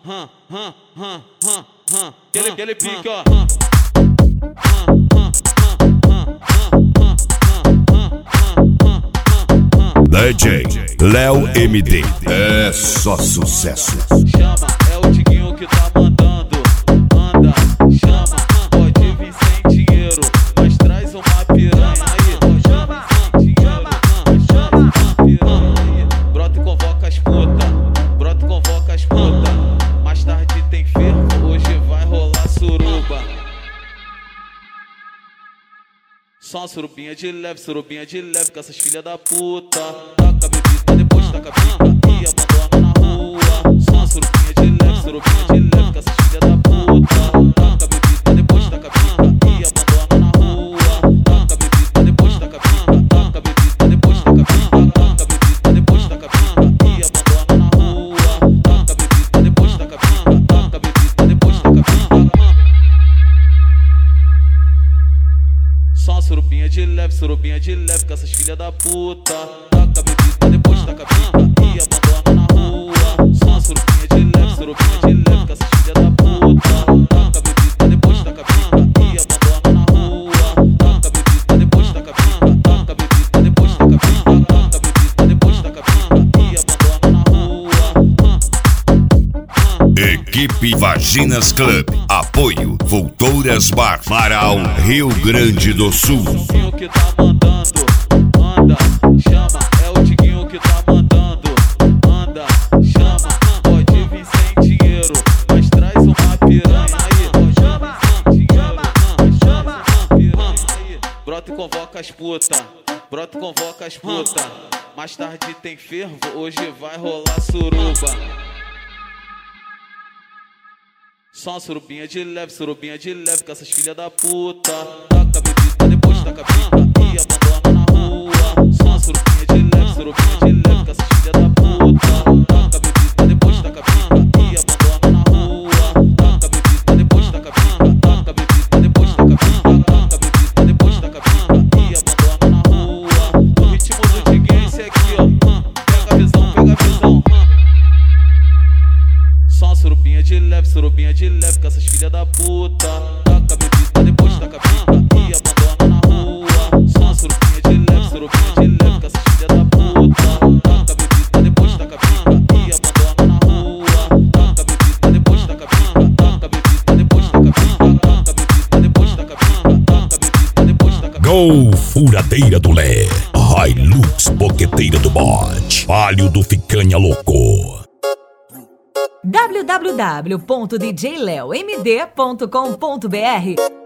Aquele pique, ó. DJ Léo MD, é só sucesso. Chama, é o Diguinho que tá mandando. Manda, chama, pode vir sem dinheiro, mas traz uma piranha aí. Chama, chama, piranha aí. Brota e convoca as puta, brota e convoca as puta. Mais tarde tem fervo, hoje vai rolar suruba. Só uma surubinha de leve com essas filhas da puta. Taca a bebida, depois taca a pica e abandona na rua. Só uma surubinha de leve com essas filhas da puta. Taca a bebida, depois taca a pica e abandona na rua. Taca a bebida, depois taca a pica, taca a bebida, depois taca a pica, taca a bebida, depois taca a pica e abandona na rua. Taca a bebida, depois taca a pica, taca a bebida, depois taca a pica. Só uma surubinha de leve com essas filhas da puta. Taca a bebida, depois taca a pica e abandona na rua. Só uma surubinha de leve com essas filhas da puta. Taca a bebida, depois taca a pica e abandona na rua. Taca a bebida, depois taca a pica, taca a bebida, depois taca a pica, taca a bebida, depois taca a pica e abandona na rua. Equipe Vaginas Club, apoio Vultouras Bar, Marau, Rio Grande do Sul. O Diguinho que tá mandando, manda, chama, é o Diguinho que tá mandando, manda, chama, pode vir sem dinheiro, mas traz uma piranha aí. Chama, piranha aí. Brota e convoca as puta, brota e convoca as puta. Mais tarde tem fervo, hoje vai rolar suruba. Só uma surubinha de leve com essas filhas da puta. Taca a bebida, depois taca a pica e abandona na rua. Só uma surubinha de leve com essas filhas da puta. Taca a bebida, depois taca a pica e abandona na rua. Taca a bebida, depois taca a pica, taca a bebida, depois taca a pica, taca a bebida, depois taca a pica e abandona na rua. O ritmo do Diguinho é esse aqui, ó. Pega a visão, pega a visão. Só uma surubinha de leve com essas filhas da puta. Taca a bebida, depois taca a pica e abandona na rua. Só uma surubinha de leve com essas filhas da puta. Taca a bebida, depois taca a pica e abandona na rua. Taca a bebida, depois taca a pica, taca a bebida, depois taca a pica, taca a bebida, depois taca a pica, taca a bebida, depois taca a pica. Gol Furadeira do Lé, Hilux Boqueteira do Bot, Palio do Ficanha Louco. www.djleomd.com.br